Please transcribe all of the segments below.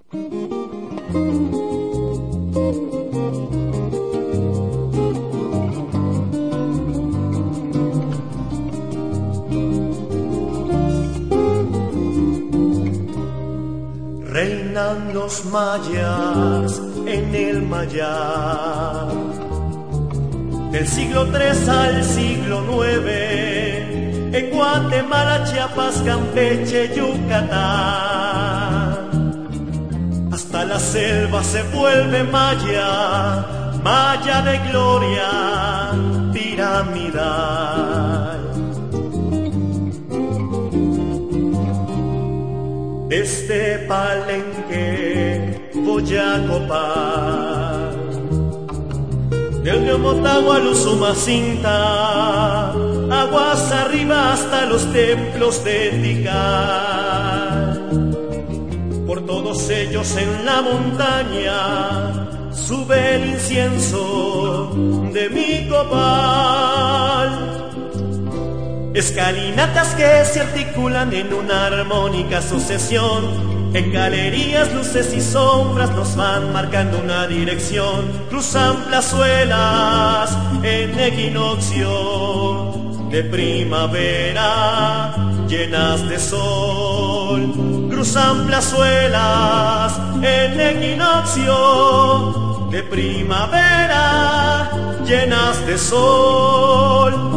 Reinan los mayas en el Mayar, del siglo III al siglo IX, en Guatemala, Chiapas, Campeche, Yucatán. Hasta la selva se vuelve maya, maya de gloria piramidal. Desde Palenque voy a copar, del río Motagua al Usumacinta, aguas arriba hasta los templos de Tikal. Por todos ellos en la montaña sube el incienso de mi copal. Escalinatas que se articulan en una armónica sucesión, en galerías, luces y sombras nos van marcando una dirección. Cruzan plazuelas en equinoccio de primavera llenas de sol. Cruzan plazuelas en equinoccio de primavera llenas de sol.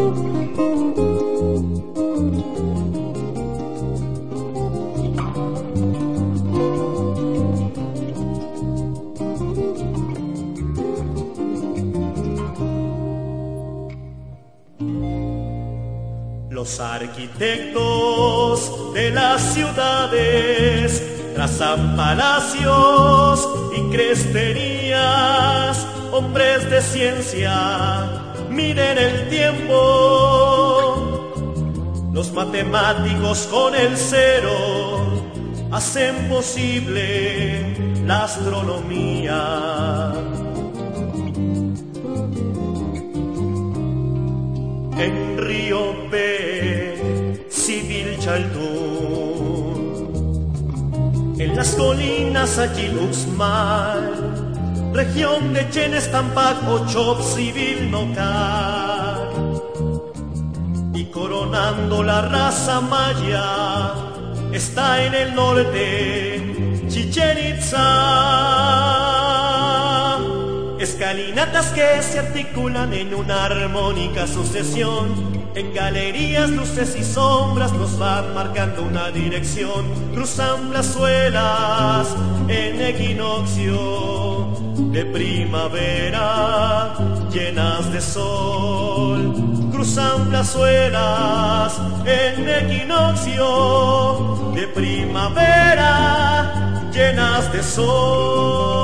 Los arquitectos de las ciudades trazan palacios y cresterías. Hombres de ciencia miden el tiempo. Los matemáticos con el cero hacen posible la astronomía. En Río P, Civil Chaltún, en las colinas Achiluxmal, región de Chenes, Tampac, Ochop, Civil Nocar, y coronando la raza maya está en el norte Chichén Itzá. Escalinatas que se articulan en una armónica sucesión, en galerías, luces y sombras nos van marcando una dirección. Cruzan plazuelas en equinoccio de primavera llenas de sol. Cruzan plazuelas en equinoccio de primavera llenas de sol.